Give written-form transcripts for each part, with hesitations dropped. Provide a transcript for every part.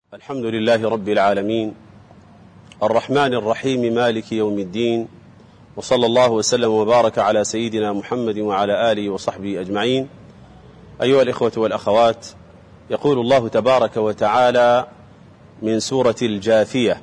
الحمد لله رب العالمين الرحمن الرحيم مالك يوم الدين، وصلى الله وسلم وبارك على سيدنا محمد وعلى آله وصحبه أجمعين. أيها الإخوة والأخوات، يقول الله تبارك وتعالى من سورة الجاثية: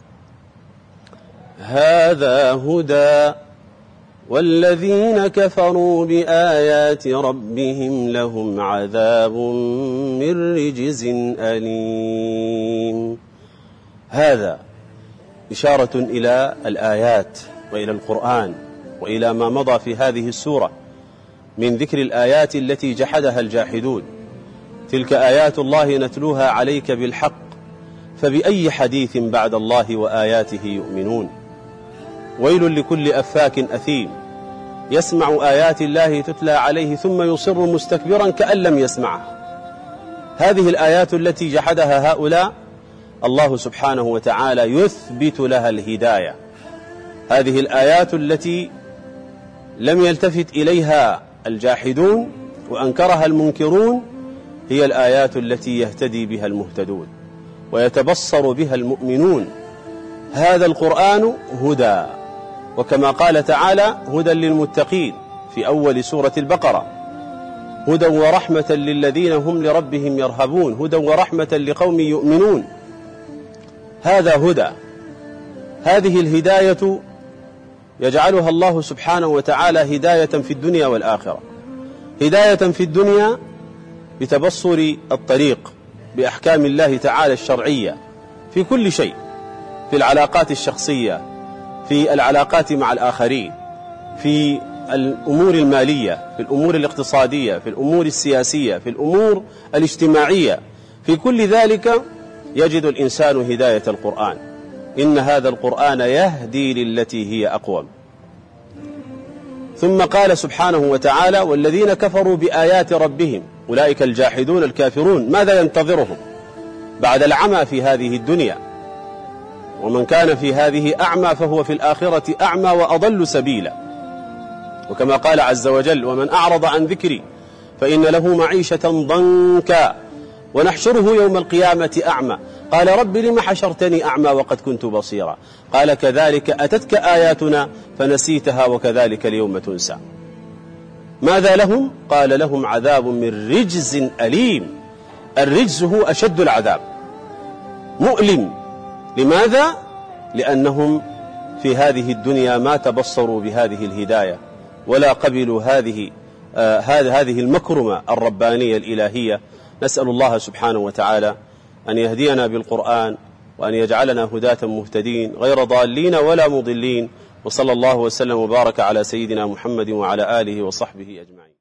هذا هدى والذين كفروا بآيات ربهم لهم عذاب من رجز أليم. هذا إشارة إلى الآيات وإلى القرآن وإلى ما مضى في هذه السورة من ذكر الآيات التي جحدها الجاحدون. تلك آيات الله نتلوها عليك بالحق، فبأي حديث بعد الله وآياته يؤمنون. ويل لكل أفاك أثيم يسمع آيات الله تتلى عليه ثم يصر مستكبرا كأن لم يسمعها. هذه الآيات التي جحدها هؤلاء الله سبحانه وتعالى يثبت لها الهداية. هذه الآيات التي لم يلتفت إليها الجاحدون وأنكرها المنكرون هي الآيات التي يهتدي بها المهتدون ويتبصر بها المؤمنون. هذا القرآن هدى، وكما قال تعالى: هدى للمتقين في أول سورة البقرة، هدى ورحمة للذين هم لربهم يرهبون، هدى ورحمة لقوم يؤمنون. هذا هدى. هذه الهداية يجعلها الله سبحانه وتعالى هداية في الدنيا والآخرة. هداية في الدنيا بتبصر الطريق بأحكام الله تعالى الشرعية في كل شيء، في العلاقات الشخصية، في العلاقات مع الآخرين، في الأمور المالية، في الأمور الاقتصادية، في الأمور السياسية، في الأمور الاجتماعية. في كل ذلك يجد الإنسان هداية القرآن. إن هذا القرآن يهدي للتي هي أقوم. ثم قال سبحانه وتعالى: والذين كفروا بآيات ربهم، أولئك الجاحدون الكافرون، ماذا ينتظرهم بعد العمى في هذه الدنيا؟ ومن كان في هذه أعمى فهو في الآخرة أعمى وأضل سبيلا. وكما قال عز وجل: ومن أعرض عن ذكري فإن له معيشة ضنكا ونحشره يوم القيامة أعمى قال رب لم حشرتني أعمى وقد كنت بصيرا قال كذلك أتتك آياتنا فنسيتها وكذلك اليوم تنسى. ماذا لهم؟ قال لهم عذاب من رجز أليم. الرجز هو أشد العذاب، مؤلم. لماذا؟ لأنهم في هذه الدنيا ما تبصروا بهذه الهداية ولا قبلوا هذه المكرمة الربانية الإلهية. نسأل الله سبحانه وتعالى أن يهدينا بالقرآن وأن يجعلنا هداة مهتدين غير ضالين ولا مضلين. وصلى الله وسلم وبارك على سيدنا محمد وعلى آله وصحبه أجمعين.